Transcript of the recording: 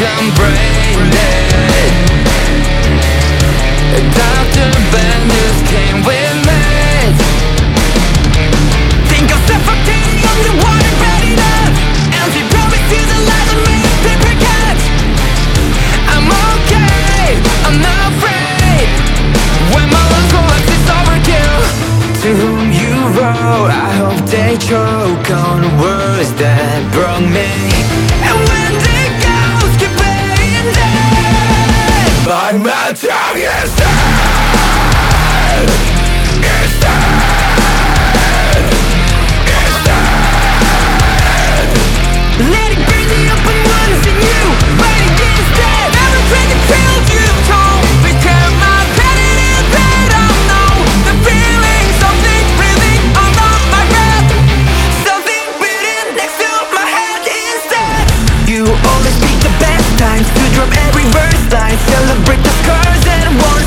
I'm brain dead. Dr. Benders came with meds. Think I'm suffocating on the water bad enough. Empty promises and lies that made a paper cut. I'm okay, I'm not afraid. When my lungs collapse, it's overkill. To whom you wrote, I hope they choke on words that broke me. And when the ghosts keep playing dead, but my tongue is dead. It's dead. It's dead. Letting burn the open wounds in you, fighting instead. Every trick and trail you've told, became my repetitive bed. I know the feeling, something breathing under my breath, something beating next to my head instead. You always pick the best times to drop every verse line, celebrate the scars and one